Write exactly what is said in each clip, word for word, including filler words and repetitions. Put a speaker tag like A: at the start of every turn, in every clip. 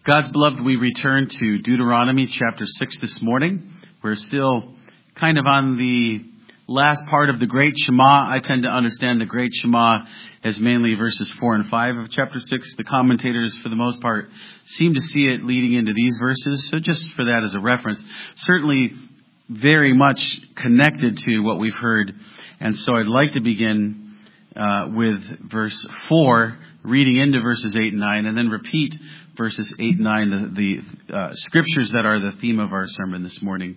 A: God's beloved, we return to Deuteronomy chapter six this morning. We're still kind of on the last part of the Great Shema. I tend to understand the Great Shema as mainly verses four and five of chapter six. The commentators, for the most part, seem to see it leading into these verses. So just for that as a reference, certainly very much connected to what we've heard. And so I'd like to begin uh, with verse four, reading into verses eight and nine, and then repeat verses eight and nine, the, the uh, scriptures that are the theme of our sermon this morning.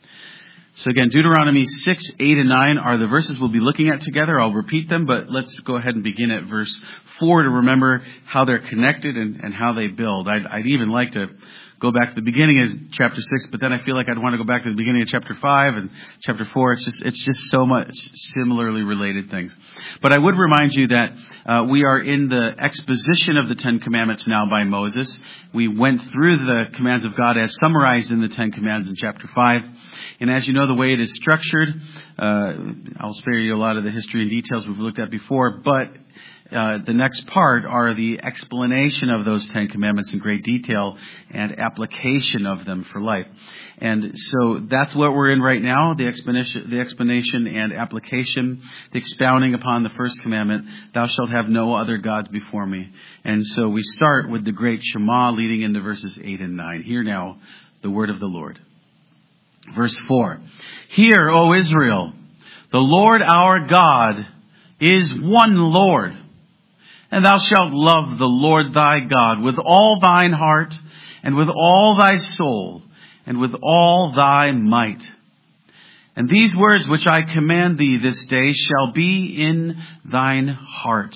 A: So again, Deuteronomy six, eight, and nine are the verses we'll be looking at together. I'll repeat them, but let's go ahead and begin at verse four to remember how they're connected and, and how they build. I'd, I'd even like to go back to the beginning of chapter six, but then I feel like I'd want to go back to the beginning of chapter five and chapter four. It's just, it's just so much similarly related things. But I would remind you that uh, we are in the exposition of the Ten Commandments now by Moses. We went through the commands of God as summarized in the Ten Commands in chapter five. And as you know, the way it is structured, uh, I'll spare you a lot of the history and details we've looked at before, but Uh, the next part are the explanation of those Ten Commandments in great detail and application of them for life. And so that's what we're in right now, the explanation, the explanation and application, the expounding upon the first commandment, thou shalt have no other gods before me. And so we start with the great Shema leading into verses eight and nine. Hear now the word of the Lord. Verse four, Hear, O Israel, the Lord our God is one Lord. And thou shalt love the Lord thy God with all thine heart, and with all thy soul, and with all thy might. And these words which I command thee this day shall be in thine heart.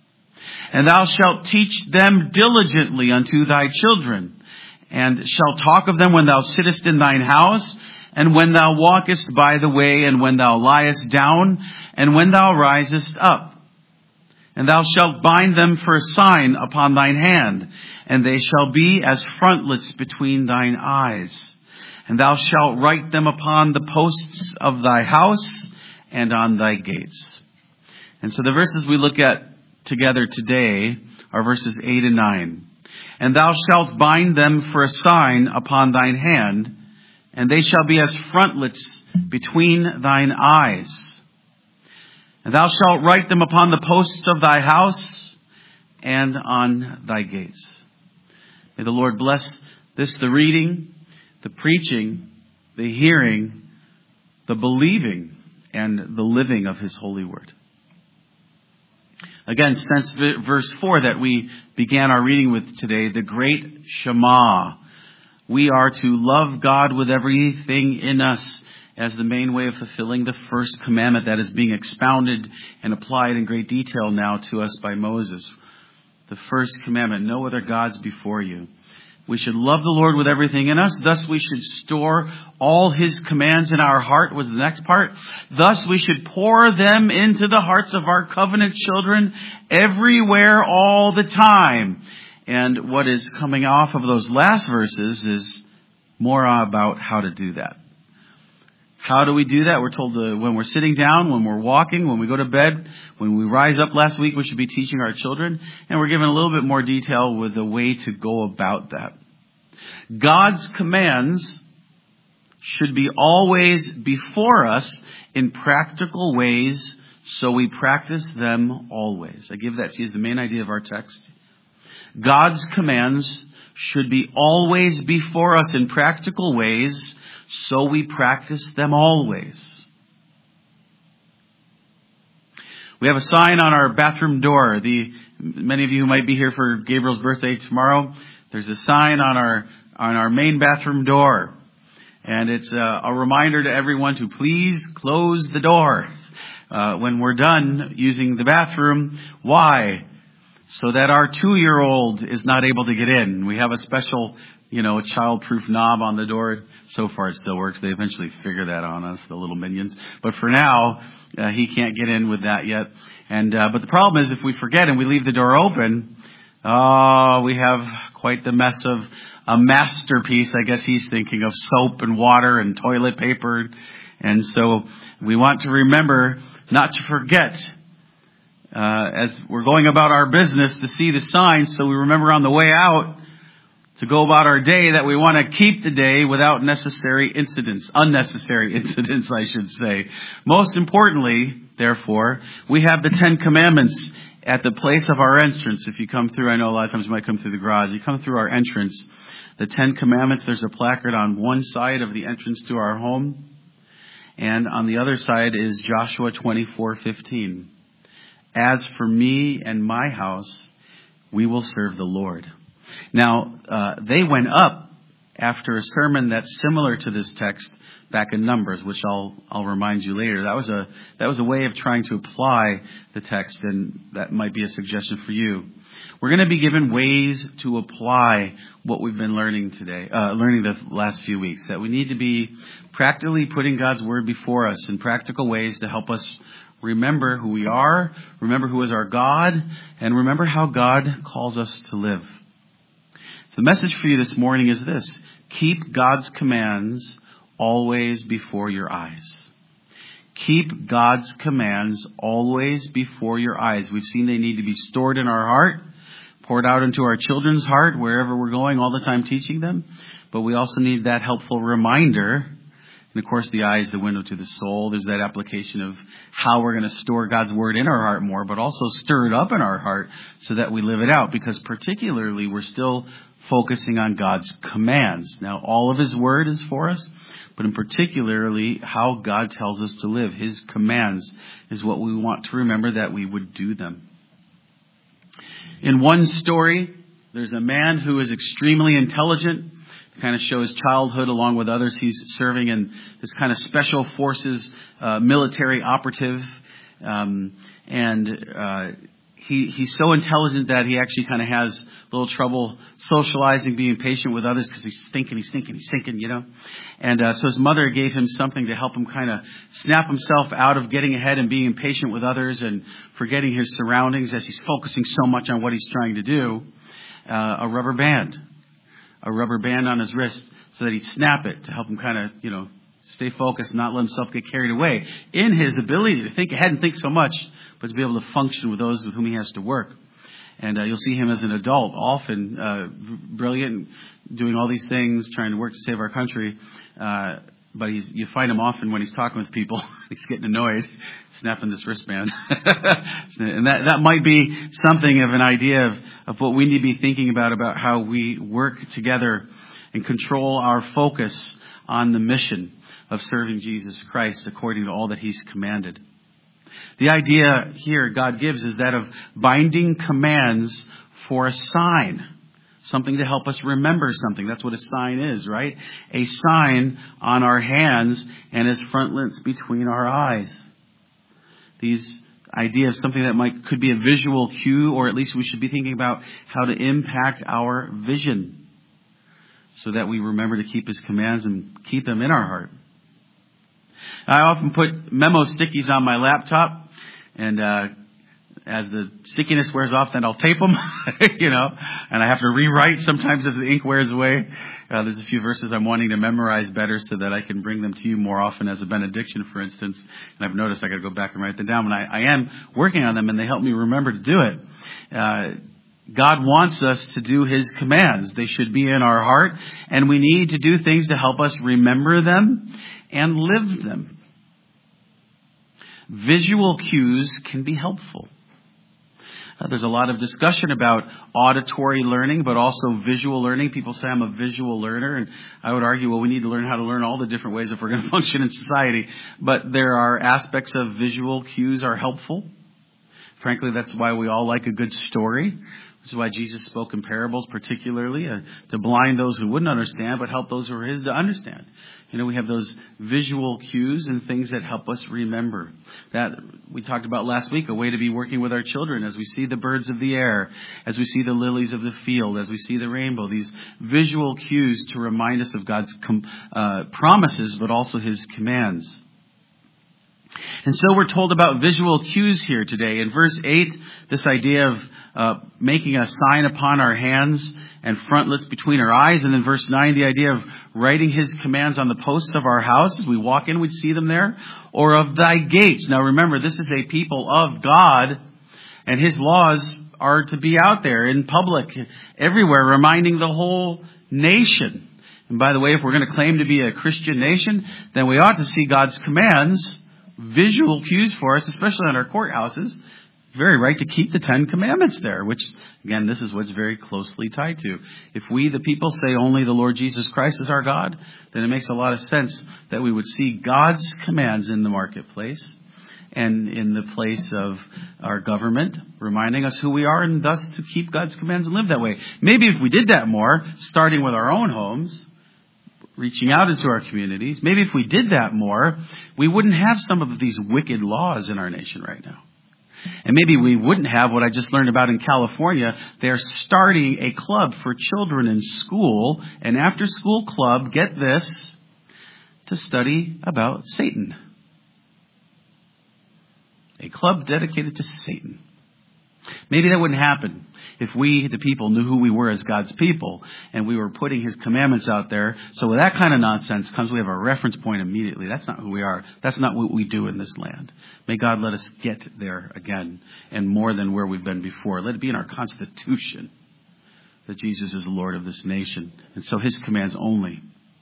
A: And thou shalt teach them diligently unto thy children, and shalt talk of them when thou sittest in thine house, and when thou walkest by the way, and when thou liest down, and when thou risest up. And thou shalt bind them for a sign upon thine hand, and they shall be as frontlets between thine eyes. And thou shalt write them upon the posts of thy house and on thy gates. And so the verses we look at together today are verses eight and nine. And thou shalt bind them for a sign upon thine hand, and they shall be as frontlets between thine eyes. And thou shalt write them upon the posts of thy house and on thy gates. May the Lord bless this, the reading, the preaching, the hearing, the believing, and the living of his holy word. Again, since verse four that we began our reading with today, the great Shema. We are to love God with everything in us, as the main way of fulfilling the first commandment that is being expounded and applied in great detail now to us by Moses. The first commandment, no other gods before you. We should love the Lord with everything in us. Thus we should store all his commands in our heart, was the next part. Thus we should pour them into the hearts of our covenant children everywhere, all the time. And what is coming off of those last verses is more about how to do that. How do we do that? We're told to, when we're sitting down, when we're walking, when we go to bed, when we rise up. Last week, we should be teaching our children. And we're given a little bit more detail with the way to go about that. God's commands should be always before us in practical ways, so we practice them always. I give that to you as the main idea of our text. God's commands should be always before us in practical ways, so we practice them always. We have a sign on our bathroom door. The many of you who might be here for Gabriel's birthday tomorrow, there's a sign on our on our main bathroom door, and it's a, a reminder to everyone to please close the door uh, when we're done using the bathroom. Why? So that our two-year-old is not able to get in. We have a special, you know, child-proof knob on the door. So far it still works. They eventually figure that on us, the little minions. But for now, uh, he can't get in with that yet. And uh, but the problem is if we forget and we leave the door open, oh, we have quite the mess of a masterpiece. I guess he's thinking of soap and water and toilet paper. And so we want to remember not to forget Uh, as we're going about our business to see the signs, so we remember on the way out to go about our day, that we want to keep the day without necessary incidents, unnecessary incidents, I should say. Most importantly, therefore, we have the Ten Commandments at the place of our entrance. If you come through, I know a lot of times you might come through the garage. You come through our entrance, the Ten Commandments, there's a placard on one side of the entrance to our home. And on the other side is Joshua twenty-four fifteen. As for me and my house, we will serve the Lord. Now, uh, they went up after a sermon that's similar to this text back in Numbers, which I'll I'll remind you later. That was a that was a way of trying to apply the text, and that might be a suggestion for you. We're going to be given ways to apply what we've been learning today, uh, learning the last few weeks. That we need to be practically putting God's Word before us in practical ways to help us remember who we are, remember who is our God, and remember how God calls us to live. So the message for you this morning is this: keep God's commands always before your eyes. Keep God's commands always before your eyes. We've seen they need to be stored in our heart, poured out into our children's heart, wherever we're going, all the time teaching them. But we also need that helpful reminder. And of course, the eye is the window to the soul. There's that application of how we're going to store God's Word in our heart more, but also stir it up in our heart so that we live it out. Because particularly, we're still focusing on God's commands. Now, all of His Word is for us, but in particularly how God tells us to live. His commands is what we want to remember, that we would do them. In one story, there's a man who is extremely intelligent. Kind of shows childhood along with others. He's serving in this kind of special forces uh, military operative. Um, and uh, he he's so intelligent that he actually kind of has a little trouble socializing, being patient with others, because he's thinking, he's thinking, he's thinking, you know. And uh, so his mother gave him something to help him kind of snap himself out of getting ahead and being impatient with others and forgetting his surroundings as he's focusing so much on what he's trying to do. Uh, a rubber band. A rubber band on his wrist so that he'd snap it to help him kind of, you know, stay focused and not let himself get carried away in his ability to think ahead and think so much, but to be able to function with those with whom he has to work. And uh, you'll see him as an adult, often uh, brilliant, doing all these things, trying to work to save our country. Uh, but he's, you find him often when he's talking with people, he's getting annoyed, snapping this wristband. And that, that might be something of an idea of, of what we need to be thinking about, about how we work together and control our focus on the mission of serving Jesus Christ according to all that He's commanded. The idea here God gives is that of binding commands for a sign. Something to help us remember something. That's what a sign is, right? A sign on our hands and as frontlets between our eyes. These idea of something that might could be a visual cue, or at least we should be thinking about how to impact our vision so that we remember to keep His commands and keep them in our heart. I often put memo stickies on my laptop, and uh as the stickiness wears off, then I'll tape them, you know, and I have to rewrite sometimes as the ink wears away. Uh, there's a few verses I'm wanting to memorize better so that I can bring them to you more often as a benediction, for instance. And I've noticed I got to go back and write them down, and I, I am working on them, and they help me remember to do it. Uh, God wants us to do His commands. They should be in our heart, and we need to do things to help us remember them and live them. Visual cues can be helpful. Uh, there's a lot of discussion about auditory learning, but also visual learning. People say I'm a visual learner, and I would argue, well, we need to learn how to learn all the different ways if we're going to function in society. But there are aspects of visual cues are helpful. Frankly, that's why we all like a good story, which is why Jesus spoke in parables, particularly uh, to blind those who wouldn't understand, but help those who are His to understand. You know, we have those visual cues and things that help us remember. That we talked about last week, a way to be working with our children as we see the birds of the air, as we see the lilies of the field, as we see the rainbow. These visual cues to remind us of God's com- uh, promises, but also His commands. And so we're told about visual cues here today. In verse eight, this idea of uh, making a sign upon our hands and frontlets between our eyes. And then verse nine, the idea of writing His commands on the posts of our house. As we walk in, we'd see them there. Or of thy gates. Now remember, this is a people of God, and His laws are to be out there in public, everywhere, reminding the whole nation. And by the way, if we're going to claim to be a Christian nation, then we ought to see God's commands, visual cues for us, especially on our courthouses. Very right to keep the Ten Commandments there, which, again, this is what's very closely tied to. If we, the people, say only the Lord Jesus Christ is our God, then it makes a lot of sense that we would see God's commands in the marketplace and in the place of our government, reminding us who we are and thus to keep God's commands and live that way. Maybe if we did that more, starting with our own homes, reaching out into our communities, maybe if we did that more, we wouldn't have some of these wicked laws in our nation right now. And maybe we wouldn't have what I just learned about in California. They're starting a club for children in school, an after-school club, get this, to study about Satan. A club dedicated to Satan. Maybe that wouldn't happen if we, the people, knew who we were as God's people and we were putting His commandments out there. So with that kind of nonsense comes, we have a reference point immediately. That's not who we are. That's not what we do in this land. May God let us get there again and more than where we've been before. Let it be in our Constitution that Jesus is the Lord of this nation. And so His commands only.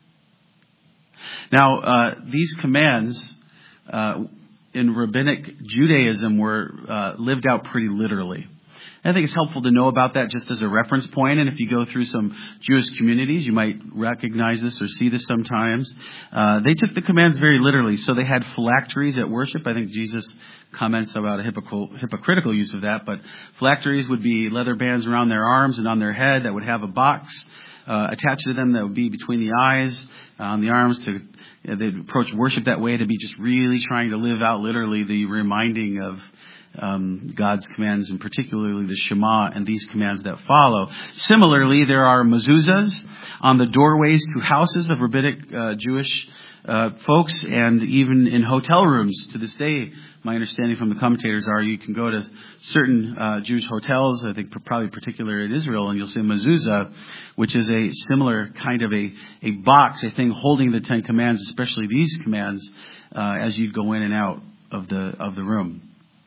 A: Now, uh, these commands uh, in Rabbinic Judaism were uh, lived out pretty literally. I think it's helpful to know about that just as a reference point. And if you go through some Jewish communities, you might recognize this or see this sometimes. Uh, they took the commands very literally. So they had phylacteries at worship. I think Jesus comments about a hypocritical, hypocritical use of that. But phylacteries would be leather bands around their arms and on their head that would have a box uh, attached to them that would be between the eyes, uh, on the arms. To uh, they'd approach worship that way to be just really trying to live out literally the reminding of Um, God's commands, and particularly the Shema and these commands that follow. Similarly, there are mezuzahs on the doorways to houses of rabbinic uh, Jewish uh, folks, and even in hotel rooms to this day. My understanding from the commentators are you can go to certain uh, Jewish hotels, I think probably particular in Israel, and you'll see mezuzah, which is a similar kind of a, a box, a thing holding the Ten Commands, especially these commands, uh, as you go in and out of the of the room.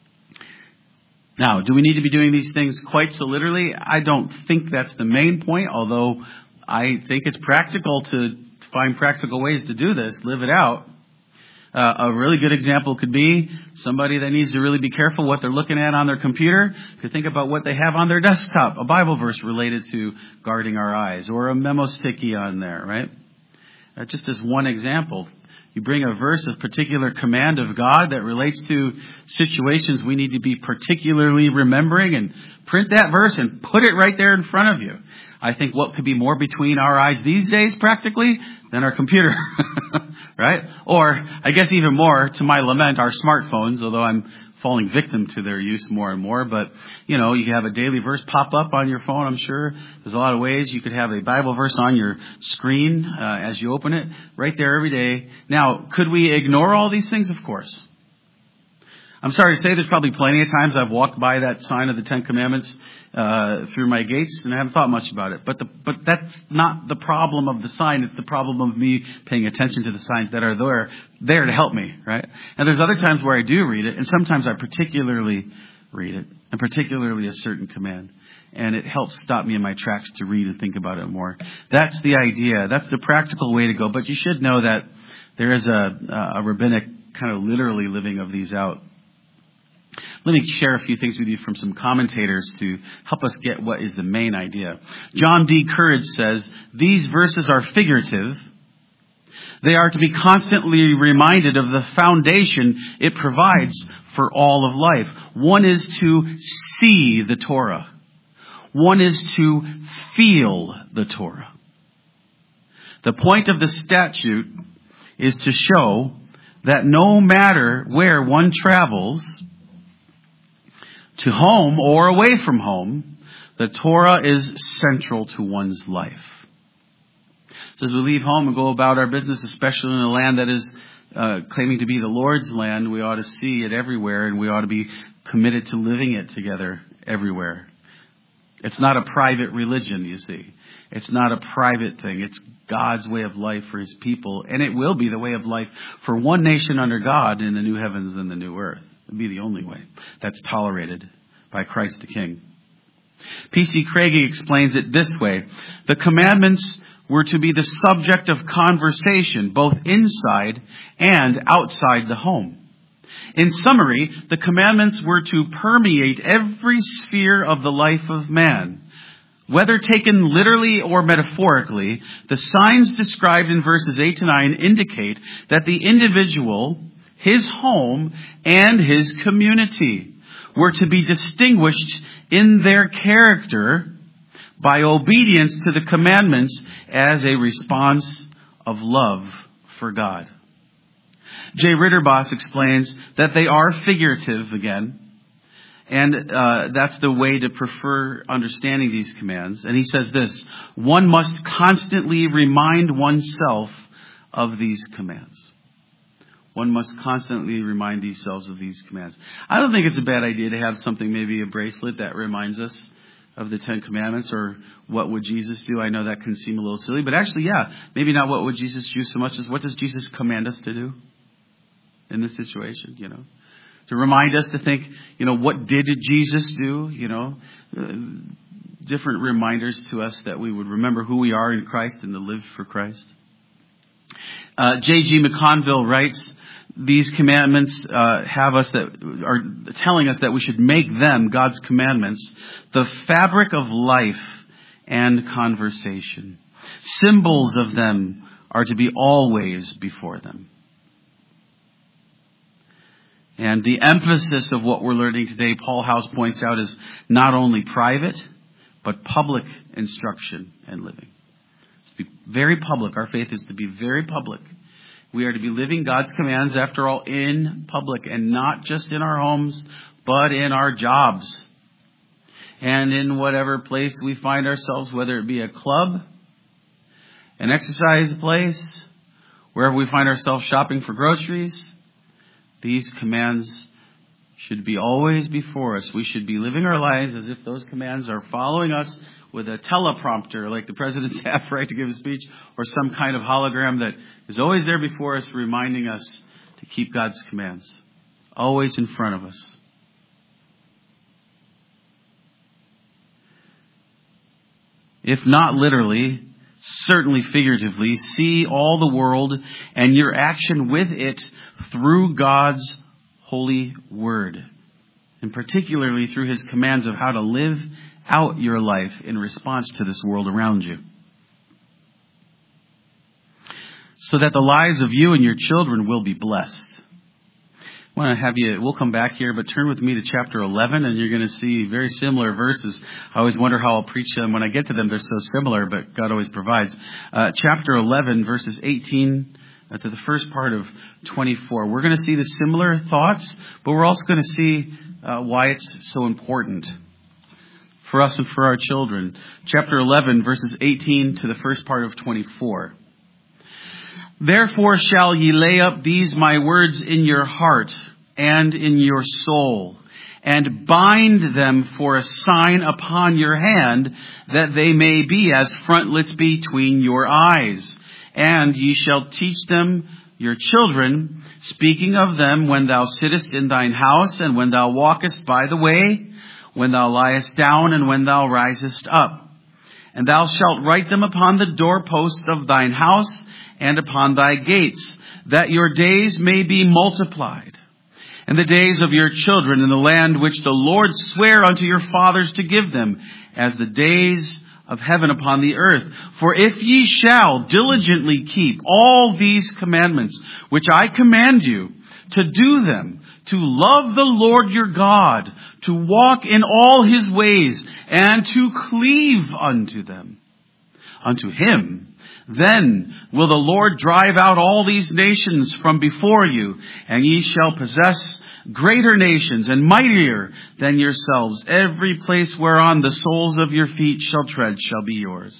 A: Now, do we need to be doing these things quite so literally? I don't think that's the main point, although I think it's practical to find practical ways to do this, live it out. Uh, a really good example could be somebody that needs to really be careful what they're looking at on their computer. Could think about what they have on their desktop, a Bible verse related to guarding our eyes, or a memo sticky on there, right? Uh, just as one example. You bring a verse of particular command of God that relates to situations we need to be particularly remembering, and print that verse and put it right there in front of you. I think what could be more between our eyes these days practically than our computer, right? Or I guess even more, to my lament, our smartphones, although I'm falling victim to their use more and more. But, you know, you have a daily verse pop up on your phone, I'm sure. There's a lot of ways you could have a Bible verse on your screen uh, as you open it, right there every day. Now, could we ignore all these things? Of course. I'm sorry to say there's probably plenty of times I've walked by that sign of the Ten Commandments uh, through my gates, and I haven't thought much about it. But the, but that's not the problem of the sign. It's the problem of me paying attention to the signs that are there, there to help me, right? And there's other times where I do read it, and sometimes I particularly read it, and particularly a certain command. And it helps stop me in my tracks to read and think about it more. That's the idea. That's the practical way to go. But you should know that there is a, a rabbinic kind of literally living of these out. Let me share a few things with you from some commentators to help us get what is the main idea. John D. Courage says, these verses are figurative. They are to be constantly reminded of the foundation it provides for all of life. One is to see the Torah. One is to feel the Torah. The point of the statute is to show that no matter where one travels, to home or away from home, the Torah is central to one's life. So as we leave home and go about our business, especially in a land that is uh, claiming to be the Lord's land, we ought to see it everywhere, and we ought to be committed to living it together everywhere. It's not a private religion, you see. It's not a private thing. It's God's way of life for His people, and it will be the way of life for one nation under God in the new heavens and the new earth. It'll be the only way that's tolerated by Christ the King. P C Craigie explains it this way. The commandments were to be the subject of conversation, both inside and outside the home. In summary, the commandments were to permeate every sphere of the life of man. Whether taken literally or metaphorically, the signs described in verses eight to nine indicate that the individual, his home, and his community were to be distinguished in their character by obedience to the commandments as a response of love for God. J. Ritterboss explains that they are figurative again, and uh, that's the way to prefer understanding these commands. And he says this: one must constantly remind oneself of these commands. One must constantly remind themselves of these commands. I don't think it's a bad idea to have something, maybe a bracelet that reminds us of the Ten Commandments, or what would Jesus do? I know that can seem a little silly, but actually, yeah, maybe not what would Jesus do so much as what does Jesus command us to do in this situation, you know? To remind us to think, you know, what did Jesus do? You know, uh, different reminders to us that we would remember who we are in Christ and to live for Christ. Uh, J G McConville writes, these commandments uh, have us that are telling us that we should make them, God's commandments, the fabric of life and conversation. Symbols of them are to be always before them. And the emphasis of what we're learning today, Paul House points out, is not only private, but public instruction and living. It's to be very public. Our faith is to be very public. We are to be living God's commands, after all, in public, and not just in our homes, but in our jobs. And in whatever place we find ourselves, whether it be a club, an exercise place, wherever we find ourselves shopping for groceries. These commands should be always before us. We should be living our lives as if those commands are following us with a teleprompter, like the president's have, right, to give a speech, or some kind of hologram that is always there before us, reminding us to keep God's commands. Always in front of us. If not literally, certainly figuratively, see all the world and your action with it through God's holy word, and particularly through his commands of how to live out your life in response to this world around you, so that the lives of you and your children will be blessed. I want to have you, we'll come back here, but turn with me to chapter eleven, and you're going to see very similar verses. I always wonder how I'll preach them. When I get to them, they're so similar, but God always provides. Uh, chapter eleven, verses eighteen uh, to the first part of twenty-four. We're going to see the similar thoughts, but we're also going to see uh, why it's so important for us and for our children. Chapter eleven, verses eighteen to the first part of twenty-four. Therefore shall ye lay up these my words in your heart and in your soul, and bind them for a sign upon your hand, that they may be as frontlets between your eyes. And ye shall teach them your children, speaking of them when thou sittest in thine house, and when thou walkest by the way, when thou liest down, and when thou risest up. And thou shalt write them upon the doorposts of thine house, and upon thy gates, that your days may be multiplied, and the days of your children in the land which the Lord sware unto your fathers to give them, as the days of heaven upon the earth. For if ye shall diligently keep all these commandments, which I command you, to do them, to love the Lord your God, to walk in all his ways, and to cleave unto them, unto him, then will the Lord drive out all these nations from before you, and ye shall possess greater nations and mightier than yourselves. Every place whereon the soles of your feet shall tread shall be yours.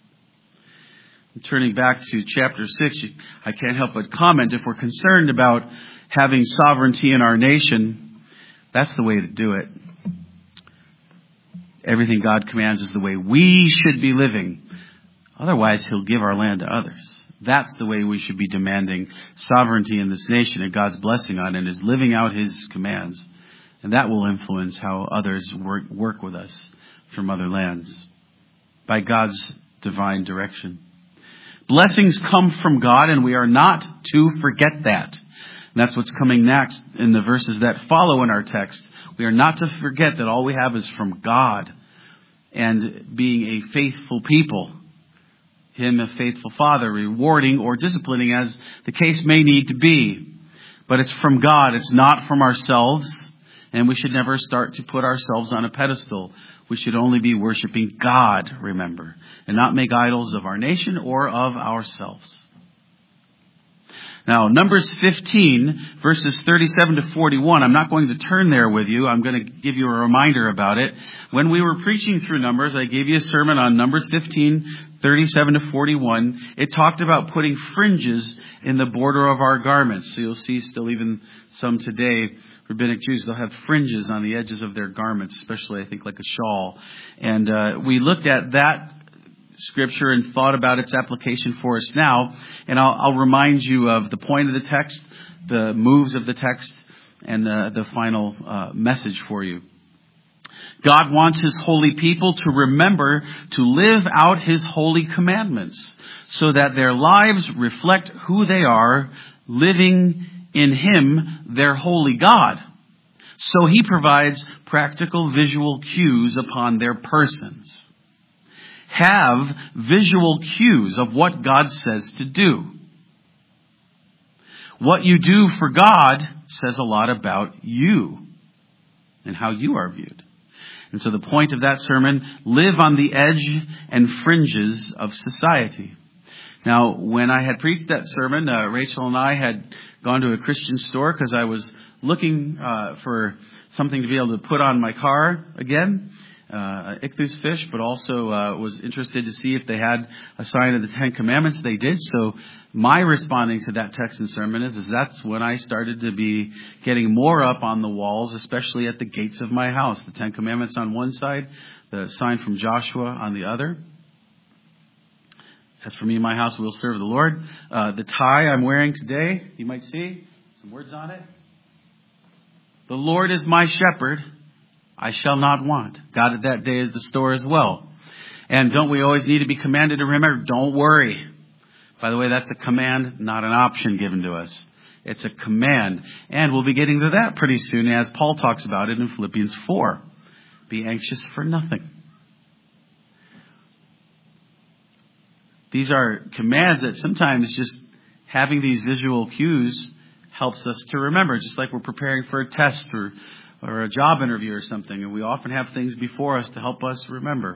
A: Turning back to chapter six, I can't help but comment, if we're concerned about having sovereignty in our nation, that's the way to do it. Everything God commands is the way we should be living. Otherwise, he'll give our land to others. That's the way we should be demanding sovereignty in this nation and God's blessing on it, is living out his commands. And that will influence how others work, work with us from other lands by God's divine direction. Blessings come from God, and we are not to forget that. And that's what's coming next in the verses that follow in our text. We are not to forget that all we have is from God, and being a faithful people, Him a faithful Father, rewarding or disciplining as the case may need to be. But it's from God. It's not from ourselves. And we should never start to put ourselves on a pedestal. We should only be worshiping God, remember, and not make idols of our nation or of ourselves. Now, Numbers fifteen, verses thirty-seven to forty-one. I'm not going to turn there with you. I'm going to give you a reminder about it. When we were preaching through Numbers, I gave you a sermon on Numbers fifteen, thirty-seven to forty-one. It talked about putting fringes in the border of our garments. So you'll see still even some today, Rabbinic Jews, they'll have fringes on the edges of their garments, especially I think like a shawl. And uh, we looked at that Scripture and thought about its application for us now. And I'll, I'll remind you of the point of the text, the moves of the text, and uh, the final uh, message for you. God wants His holy people to remember to live out His holy commandments so that their lives reflect who they are, living in Him, their holy God. So He provides practical visual cues upon their persons. Have visual cues of what God says to do. What you do for God says a lot about you and how you are viewed. And so the point of that sermon, live on the edge and fringes of society. Now, when I had preached that sermon, uh, Rachel and I had gone to a Christian store because I was looking uh, for something to be able to put on my car again. Uh, ichthus fish, but also uh, was interested to see if they had a sign of the Ten Commandments. They did. So my responding to that text and sermon is, is that's when I started to be getting more up on the walls, especially at the gates of my house. The Ten Commandments on one side, the sign from Joshua on the other. As for me and my house, we'll serve the Lord. Uh, the tie I'm wearing today, you might see some words on it. The Lord is my shepherd. I shall not want. Got it that day at the store as well. And don't we always need to be commanded to remember, don't worry. By the way, that's a command, not an option given to us. It's a command. And we'll be getting to that pretty soon as Paul talks about it in Philippians four. Be anxious for nothing. These are commands that sometimes just having these visual cues helps us to remember, just like we're preparing for a test or or a job interview or something, and we often have things before us to help us remember.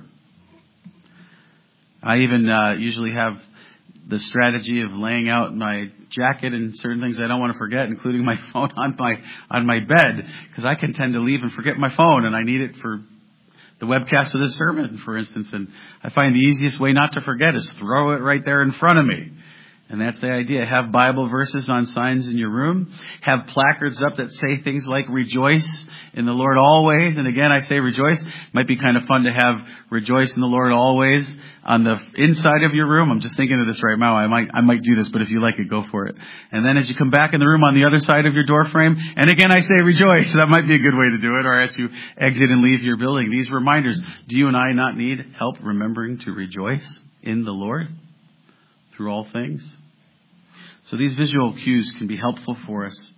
A: I even uh, usually have the strategy of laying out my jacket and certain things I don't want to forget, including my phone on my on my bed, because I can tend to leave and forget my phone, and I need it for the webcast of this sermon, for instance. And I find the easiest way not to forget is throw it right there in front of me. And that's the idea. Have Bible verses on signs in your room. Have placards up that say things like rejoice in the Lord always. And again, I say rejoice. Might be kind of fun to have rejoice in the Lord always on the inside of your room. I'm just thinking of this right now. I might, I might do this, but if you like it, go for it. And then as you come back in the room on the other side of your door frame, and again, I say rejoice. That might be a good way to do it. Or as you exit and leave your building, these reminders. Do you and I not need help remembering to rejoice in the Lord through all things? So these visual cues can be helpful for us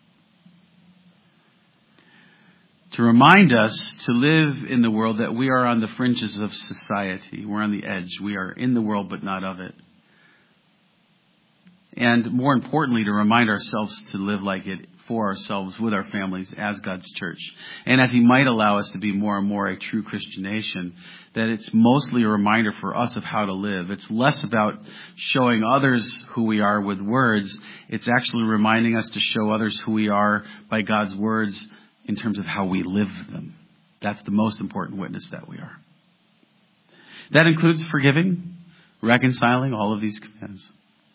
A: to remind us to live in the world that we are on the fringes of society. We're on the edge. We are in the world, but not of it. And more importantly, to remind ourselves to live like it for ourselves, with our families, as God's church. And as He might allow us to be more and more a true Christian nation, that it's mostly a reminder for us of how to live. It's less about showing others who we are with words. It's actually reminding us to show others who we are by God's words in terms of how we live them. That's the most important witness that we are. That includes forgiving, reconciling, all of these commands.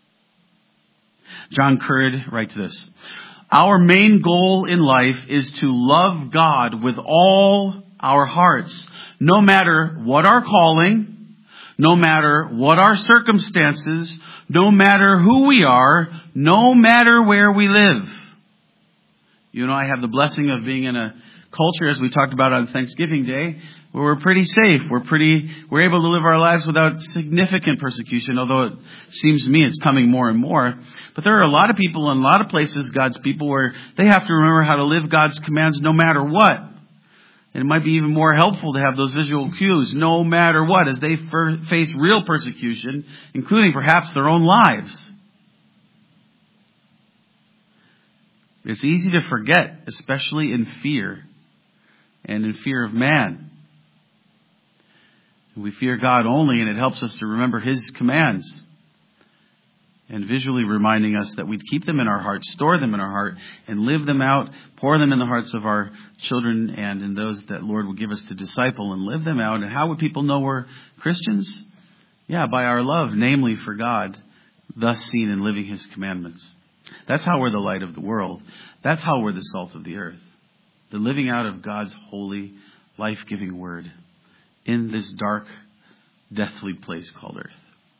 A: John Currid writes this: our main goal in life is to love God with all our hearts, no matter what our calling, no matter what our circumstances, no matter who we are, no matter where we live. You know, I have the blessing of being in a culture, as we talked about on Thanksgiving Day, where we're pretty safe. We're pretty, we're able to live our lives without significant persecution, although it seems to me it's coming more and more. But there are a lot of people in a lot of places, God's people, where they have to remember how to live God's commands no matter what. And it might be even more helpful to have those visual cues no matter what, as they fer- face real persecution, including perhaps their own lives. It's easy to forget, especially in fear and in fear of man. We fear God only, and it helps us to remember His commands. And visually reminding us that we'd keep them in our heart, store them in our heart, and live them out, pour them in the hearts of our children and in those that Lord will give us to disciple, and live them out. And how would people know we're Christians? Yeah, by our love, namely for God, thus seen in living His commandments. That's how we're the light of the world. That's how we're the salt of the earth. The living out of God's holy, life-giving word in this dark, deathly place called earth.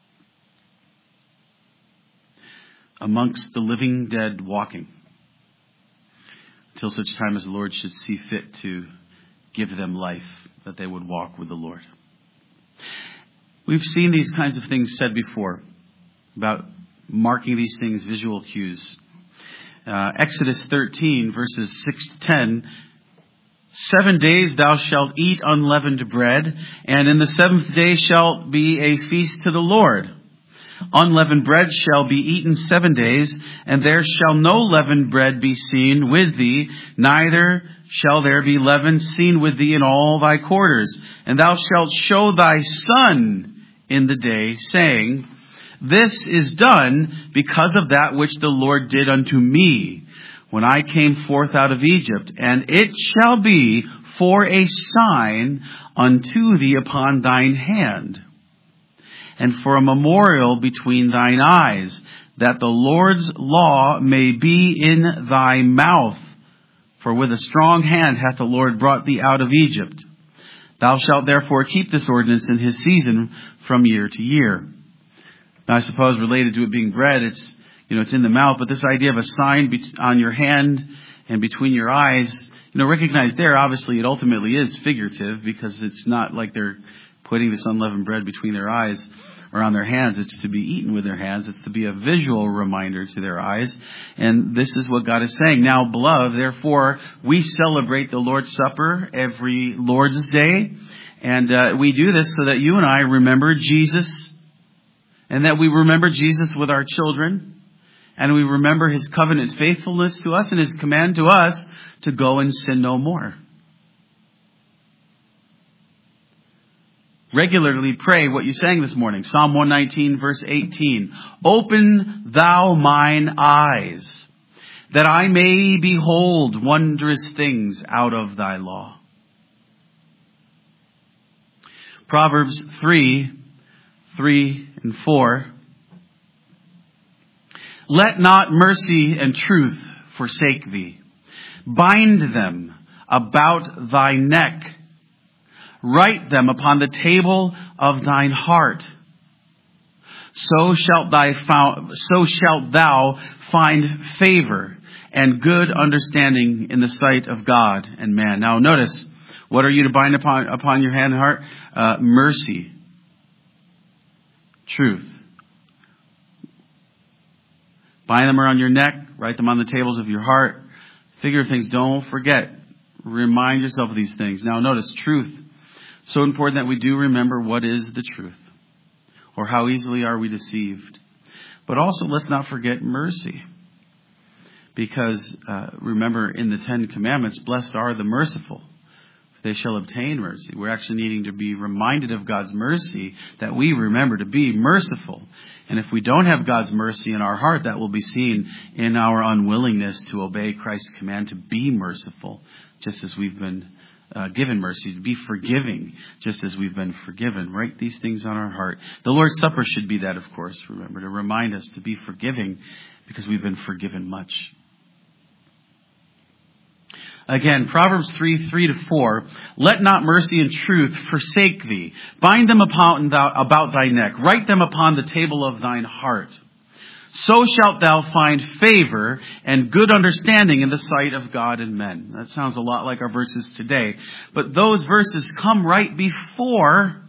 A: Amongst the living dead walking, until such time as the Lord should see fit to give them life, that they would walk with the Lord. We've seen these kinds of things said before about marking these things, visual cues. Uh, Exodus thirteen, verses six to ten. Seven days thou shalt eat unleavened bread, and in the seventh day shall be a feast to the Lord. Unleavened bread shall be eaten seven days, and there shall no leavened bread be seen with thee, neither shall there be leaven seen with thee in all thy quarters. And thou shalt show thy son in the day, saying, This is done because of that which the Lord did unto me, when I came forth out of Egypt. And it shall be for a sign unto thee upon thine hand, and for a memorial between thine eyes, that the Lord's law may be in thy mouth. For with a strong hand hath the Lord brought thee out of Egypt. Thou shalt therefore keep this ordinance in his season from year to year. Now, I suppose related to it being bread, it's, you know, it's in the mouth, but this idea of a sign be- on your hand and between your eyes, you know, recognized there, obviously it ultimately is figurative, because it's not like they're putting this unleavened bread between their eyes or on their hands. It's to be eaten with their hands. It's to be a visual reminder to their eyes. And this is what God is saying. Now, beloved, therefore, we celebrate the Lord's Supper every Lord's Day. And uh, we do this so that you and I remember Jesus, and that we remember Jesus with our children, and we remember His covenant faithfulness to us and His command to us to go and sin no more. Regularly pray what you sang this morning. Psalm one nineteen, verse eighteen. Open thou mine eyes, that I may behold wondrous things out of thy law. Proverbs three, three and four. Let not mercy and truth forsake thee. Bind them about thy neck. Write them upon the table of thine heart. So shalt thy found, so shalt thou find favor and good understanding in the sight of God and man. Now notice, what are you to bind upon upon your hand and heart? Uh, mercy, truth. Bind them around your neck. Write them on the tables of your heart. Figure of things. Don't forget. Remind yourself of these things. Now notice, truth. So important that we do remember what is the truth, or how easily are we deceived. But also, let's not forget mercy. Because uh, remember, in the Ten Commandments, blessed are the merciful, for they shall obtain mercy. We're actually needing to be reminded of God's mercy, that we remember to be merciful. And if we don't have God's mercy in our heart, that will be seen in our unwillingness to obey Christ's command to be merciful, just as we've been Uh, given mercy, to be forgiving, just as we've been forgiven. Write these things on our heart. The Lord's Supper should be that, of course, remember, to remind us to be forgiving, because we've been forgiven much. Again, Proverbs three, three to four. Let not mercy and truth forsake thee. Bind them upon thou, about thy neck. Write them upon the table of thine heart. so shalt thou find favor and good understanding in the sight of God and men. That sounds a lot like our verses today. But those verses come right before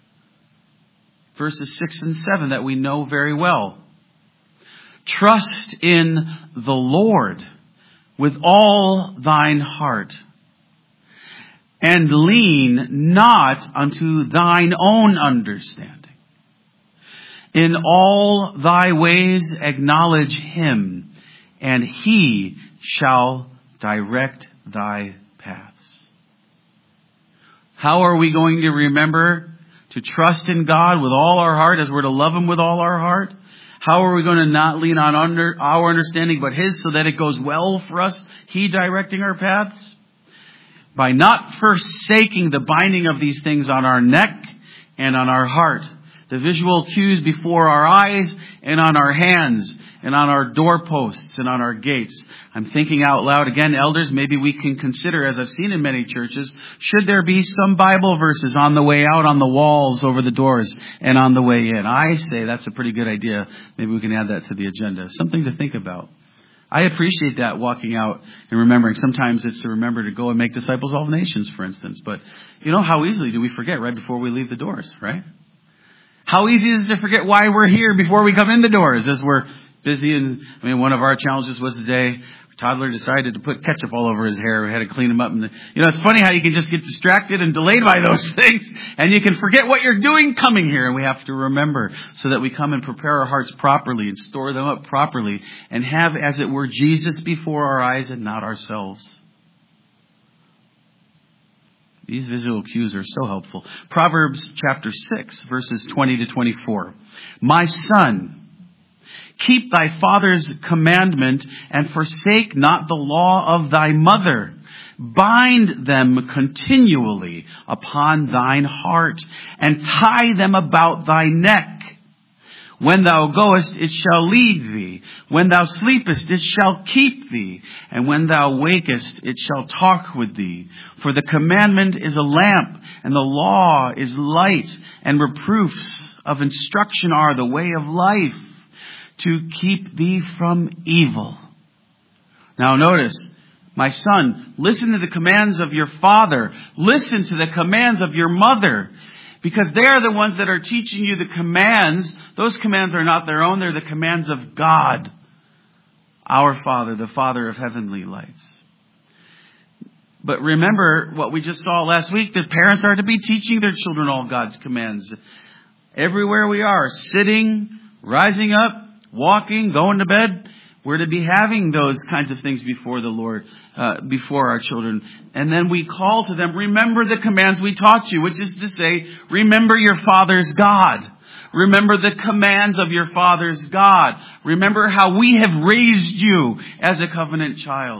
A: verses six and seven that we know very well. Trust in the Lord with all thine heart, and lean not unto thine own understanding. In all thy ways acknowledge him, and he shall direct thy paths. How are we going to remember to trust in God with all our heart as we're to love him with all our heart? How are we going to not lean on under our understanding but his so that it goes well for us, he directing our paths? By not forsaking the binding of these things on our neck and on our heart. The visual cues before our eyes and on our hands and on our doorposts and on our gates. I'm thinking out loud again, elders, maybe we can consider, as I've seen in many churches, should there be some Bible verses on the way out on the walls over the doors and on the way in? I say that's a pretty good idea. Maybe we can add that to the agenda. Something to think about. I appreciate that, walking out and remembering. Sometimes it's to remember to go and make disciples of all nations, for instance. But you know, how easily do we forget right before we leave the doors, right? How easy is it to forget why we're here before we come in the doors as we're busy? And I mean, one of our challenges was today, a toddler decided to put ketchup all over his hair. We had to clean him up. And, you know, it's funny how you can just get distracted and delayed by those things. And you can forget what you're doing coming here. And we have to remember so that we come and prepare our hearts properly and store them up properly and have, as it were, Jesus before our eyes and not ourselves. These visual cues are so helpful. Proverbs chapter six, verses twenty to twenty-four. My son, keep thy father's commandment and forsake not the law of thy mother. Bind them continually upon thine heart and tie them about thy neck. When thou goest, it shall lead thee. When thou sleepest, it shall keep thee. And when thou wakest, it shall talk with thee. For the commandment is a lamp, and the law is light, and reproofs of instruction are the way of life, to keep thee from evil. Now notice, my son, listen to the commands of your father. Listen to the commands of your mother. Because they are the ones that are teaching you the commands. Those commands are not their own. They're the commands of God, our Father, the Father of heavenly lights. But remember what we just saw last week, that parents are to be teaching their children all God's commands. Everywhere we are, sitting, rising up, walking, going to bed, we're to be having those kinds of things before the Lord, uh, before our children. And then we call to them, remember the commands we taught you, which is to say, remember your father's God. Remember the commands of your father's God. Remember how we have raised you as a covenant child.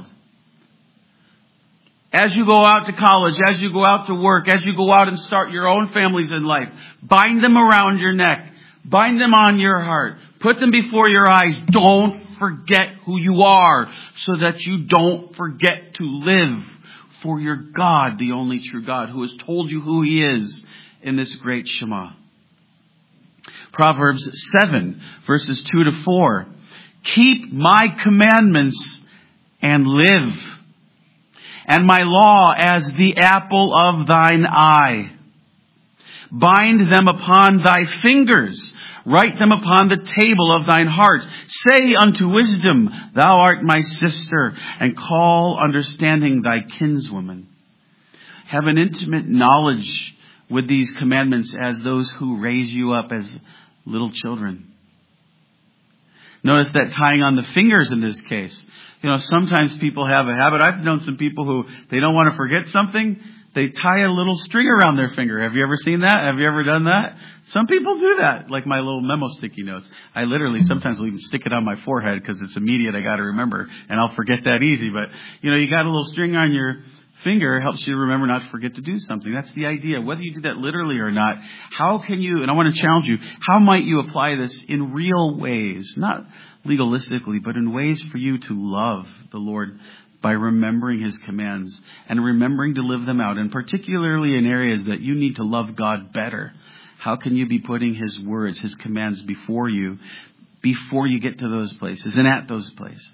A: As you go out to college, as you go out to work, as you go out and start your own families in life, bind them around your neck. Bind them on your heart. Put them before your eyes. Don't forget who you are, so that you don't forget to live for your God, the only true God, who has told you who he is in this great Shema. Proverbs seven, verses two to four. Keep my commandments and live, and my law as the apple of thine eye. Bind them upon thy fingers. Write them upon the table of thine heart. Say unto wisdom, thou art my sister, and call understanding thy kinswoman. Have an intimate knowledge with these commandments as those who raise you up as little children. Notice that tying on the fingers in this case. You know, sometimes people have a habit. I've known some people who, they don't want to forget something. They tie a little string around their finger. Have you ever seen that? Have you ever done that? Some people do that, like my little memo sticky notes. I literally sometimes will even stick it on my forehead because it's immediate. I got to remember, and I'll forget that easy. But, you know, you got a little string on your finger, helps you to remember not to forget to do something. That's the idea. Whether you do that literally or not, how can you, and I want to challenge you, how might you apply this in real ways? Not legalistically, but in ways for you to love the Lord by remembering his commands and remembering to live them out, and particularly in areas that you need to love God better. How can you be putting his words, his commands before you before you get to those places and at those places.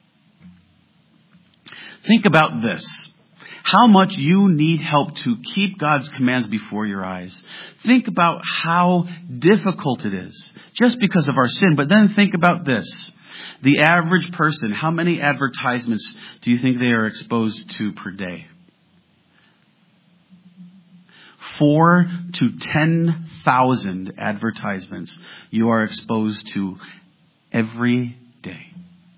A: Think about this. How much you need help to keep God's commands before your eyes. Think about how difficult it is just because of our sin. But then think about this. The average person, how many advertisements do you think they are exposed to per day? Four to ten thousand advertisements you are exposed to every day.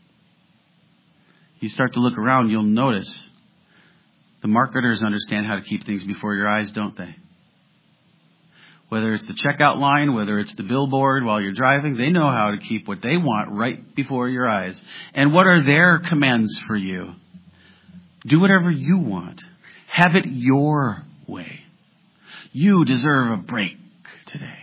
A: You start to look around, you'll notice the marketers understand how to keep things before your eyes, don't they? Whether it's the checkout line, whether it's the billboard while you're driving, they know how to keep what they want right before your eyes. And what are their commands for you? Do whatever you want. Have it your way. You deserve a break today.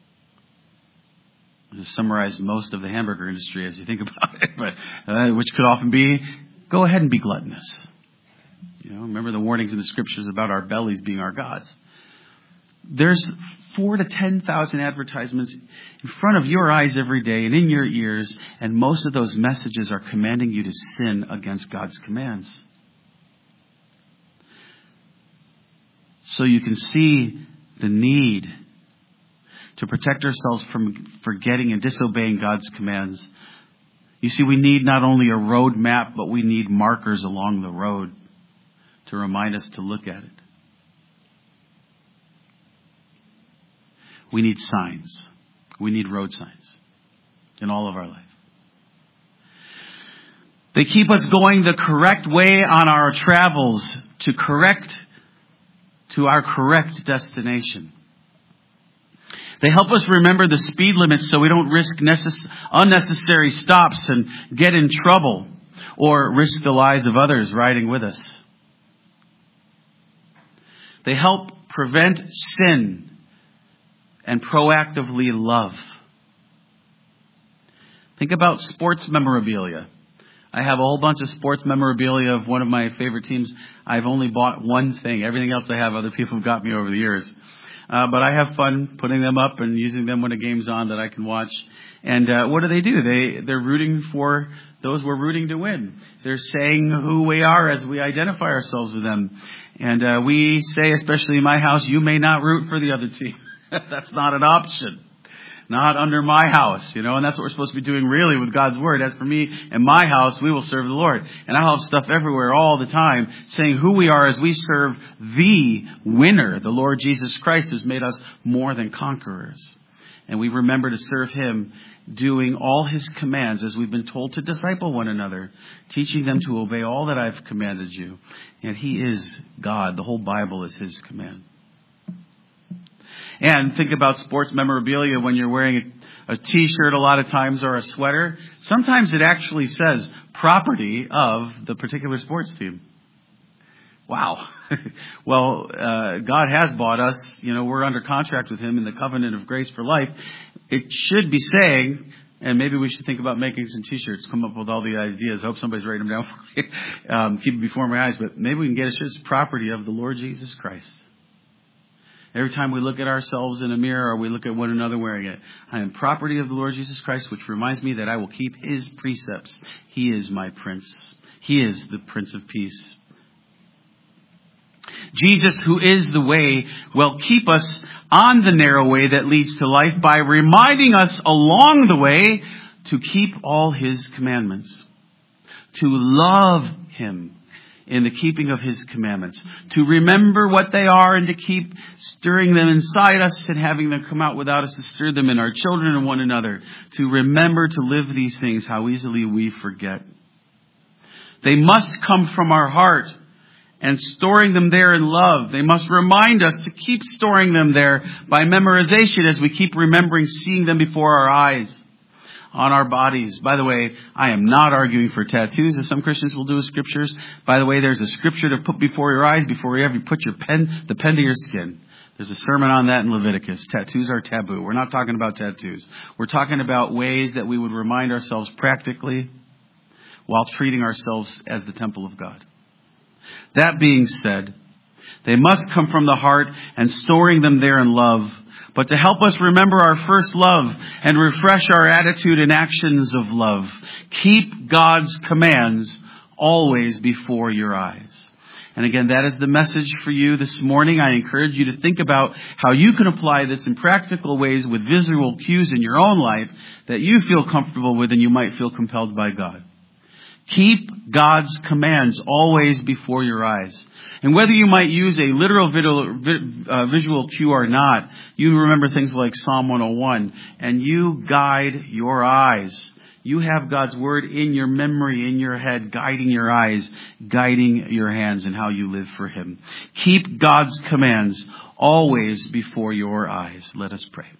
A: To summarize most of the hamburger industry as you think about it, but uh, which could often be, go ahead and be gluttonous. You know, remember the warnings in the scriptures about our bellies being our gods. There's four to ten thousand advertisements in front of your eyes every day and in your ears, and most of those messages are commanding you to sin against God's commands. So you can see the need to protect ourselves from forgetting and disobeying God's commands. You see, we need not only a road map, but we need markers along the road to remind us to look at it. We need signs. We need road signs in all of our life. They keep us going the correct way on our travels to correct to our correct destination. They help us remember the speed limits so we don't risk necess- unnecessary stops and get in trouble or risk the lives of others riding with us. They help prevent sin and proactively love. Think about sports memorabilia. I have a whole bunch of sports memorabilia of one of my favorite teams. I've only bought one thing. Everything else I have, other people have got me over the years. Uh, but I have fun putting them up and using them when a game's on that I can watch. And uh, what do they do? They, they're rooting for those we're rooting to win. They're saying who we are as we identify ourselves with them. And uh, we say, especially in my house, you may not root for the other team. That's not an option. Not under my house, you know, and that's what we're supposed to be doing really with God's Word. As for me and my house, we will serve the Lord. And I'll have stuff everywhere all the time saying who we are as we serve the winner, the Lord Jesus Christ, who's made us more than conquerors. And we remember to serve Him, doing all His commands as we've been told to disciple one another, teaching them to obey all that I've commanded you. And He is God. The whole Bible is His command. And think about sports memorabilia when you're wearing a, a t-shirt a lot of times or a sweater. Sometimes it actually says property of the particular sports team. Wow. Well, uh, God has bought us. You know, we're under contract with Him in the covenant of grace for life. It should be saying, and maybe we should think about making some t-shirts, come up with all the ideas. Hope somebody's writing them down for me. um, keep it before my eyes. But maybe we can get it just property of the Lord Jesus Christ. Every time we look at ourselves in a mirror or we look at one another wearing it, I am property of the Lord Jesus Christ, which reminds me that I will keep His precepts. He is my Prince. He is the Prince of Peace. Jesus, who is the way, will keep us on the narrow way that leads to life by reminding us along the way to keep all His commandments, to love Him in the keeping of His commandments, to remember what they are and to keep stirring them inside us and having them come out without us, to stir them in our children and one another, to remember to live these things, how easily we forget. They must come from our heart and storing them there in love. They must remind us to keep storing them there by memorization as we keep remembering seeing them before our eyes. On our bodies. By the way, I am not arguing for tattoos, as some Christians will do with scriptures. By the way, there's a scripture to put before your eyes before you ever put your pen, the pen to your skin. There's a sermon on that in Leviticus. Tattoos are taboo. We're not talking about tattoos. We're talking about ways that we would remind ourselves practically while treating ourselves as the temple of God. That being said, they must come from the heart, and storing them there in love but to help us remember our first love and refresh our attitude and actions of love. Keep God's commands always before your eyes. And again, that is the message for you this morning. I encourage you to think about how you can apply this in practical ways with visual cues in your own life that you feel comfortable with and you might feel compelled by God. Keep God's commands always before your eyes. And whether you might use a literal visual cue or not, you remember things like Psalm one oh one, and you guide your eyes. You have God's word in your memory, in your head, guiding your eyes, guiding your hands and how you live for Him. Keep God's commands always before your eyes. Let us pray.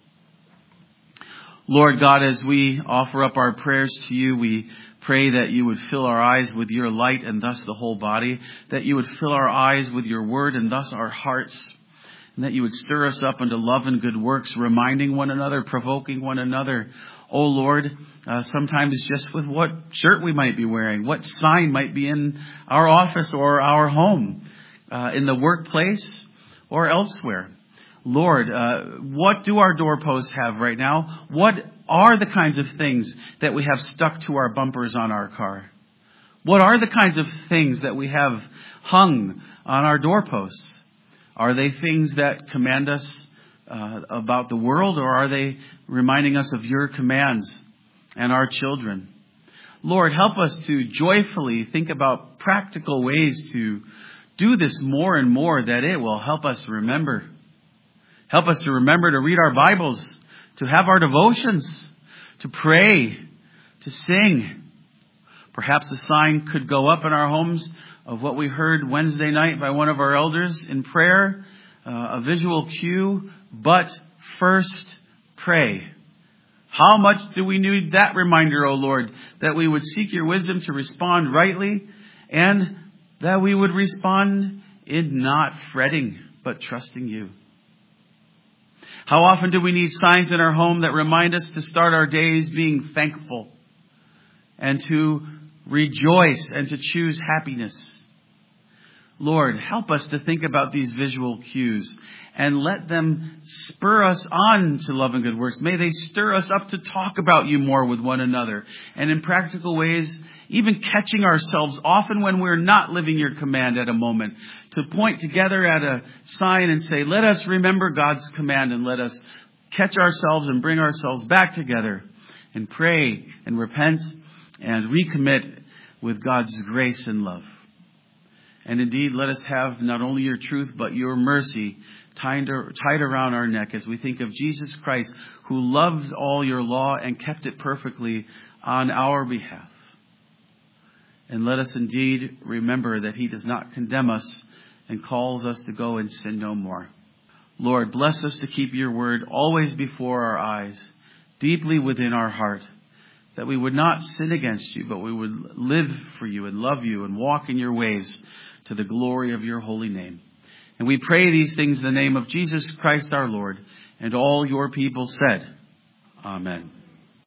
A: Lord God, as we offer up our prayers to you, we pray that you would fill our eyes with your light and thus the whole body, that you would fill our eyes with your word and thus our hearts, and that you would stir us up unto love and good works, reminding one another, provoking one another. Oh Lord, uh, sometimes just with what shirt we might be wearing, what sign might be in our office or our home, uh, in the workplace or elsewhere. Lord, uh, what do our doorposts have right now? What are the kinds of things that we have stuck to our bumpers on our car? What are the kinds of things that we have hung on our doorposts? Are they things that command us uh, about the world, or are they reminding us of your commands and our children? Lord, help us to joyfully think about practical ways to do this more and more, that it will help us remember. Help us to remember to read our Bibles, to have our devotions, to pray, to sing. Perhaps a sign could go up in our homes of what we heard Wednesday night by one of our elders in prayer, uh, a visual cue, but first pray. How much do we need that reminder, O Lord, that we would seek your wisdom to respond rightly, and that we would respond in not fretting, but trusting you. How often do we need signs in our home that remind us to start our days being thankful and to rejoice and to choose happiness? Lord, help us to think about these visual cues and let them spur us on to love and good works. May they stir us up to talk about you more with one another. And in practical ways, even catching ourselves often when we're not living your command at a moment, to point together at a sign and say, let us remember God's command, and let us catch ourselves and bring ourselves back together and pray and repent and recommit with God's grace and love. And indeed, let us have not only your truth, but your mercy tied around our neck as we think of Jesus Christ, who loved all your law and kept it perfectly on our behalf. And let us indeed remember that he does not condemn us and calls us to go and sin no more. Lord, bless us to keep your word always before our eyes, deeply within our heart, that we would not sin against you, but we would live for you and love you and walk in your ways to the glory of your holy name. And we pray these things in the name of Jesus Christ our Lord, and all your people said, Amen.